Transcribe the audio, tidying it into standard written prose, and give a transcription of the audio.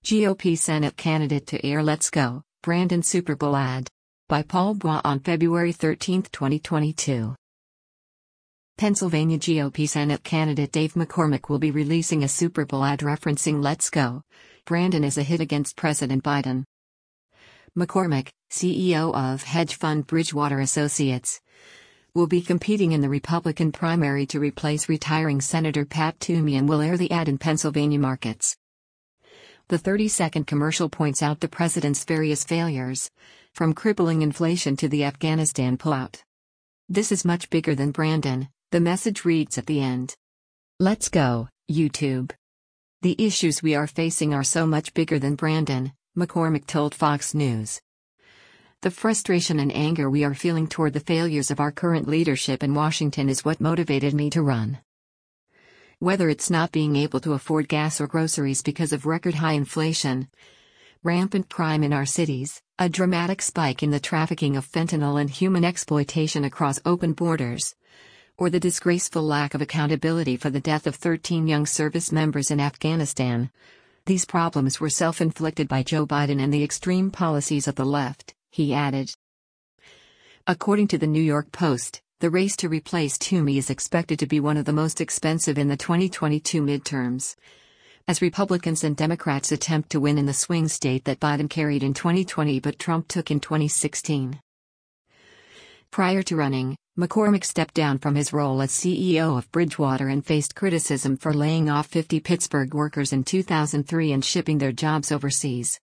GOP Senate candidate to air Let's Go, Brandon Super Bowl ad. By Paul Bois on February 13, 2022. Pennsylvania GOP Senate candidate Dave McCormick will be releasing a Super Bowl ad referencing Let's Go, Brandon as a hit against President Biden. McCormick, CEO of hedge fund Bridgewater Associates, will be competing in the Republican primary to replace retiring Senator Pat Toomey and will air the ad in Pennsylvania markets. The 30-second commercial points out the president's various failures, from crippling inflation to the Afghanistan pullout. "This is much bigger than Brandon," the message reads at the end. "Let's go, YouTube. The issues we are facing are so much bigger than Brandon," McCormick told Fox News. "The frustration and anger we are feeling toward the failures of our current leadership in Washington is what motivated me to run. Whether it's not being able to afford gas or groceries because of record-high inflation, rampant crime in our cities, a dramatic spike in the trafficking of fentanyl and human exploitation across open borders, or the disgraceful lack of accountability for the death of 13 young service members in Afghanistan. These problems were self-inflicted by Joe Biden and the extreme policies of the left," he added. According to the New York Post, the race to replace Toomey is expected to be one of the most expensive in the 2022 midterms, as Republicans and Democrats attempt to win in the swing state that Biden carried in 2020 but Trump took in 2016. Prior to running, McCormick stepped down from his role as CEO of Bridgewater and faced criticism for laying off 50 Pittsburgh workers in 2003 and shipping their jobs overseas.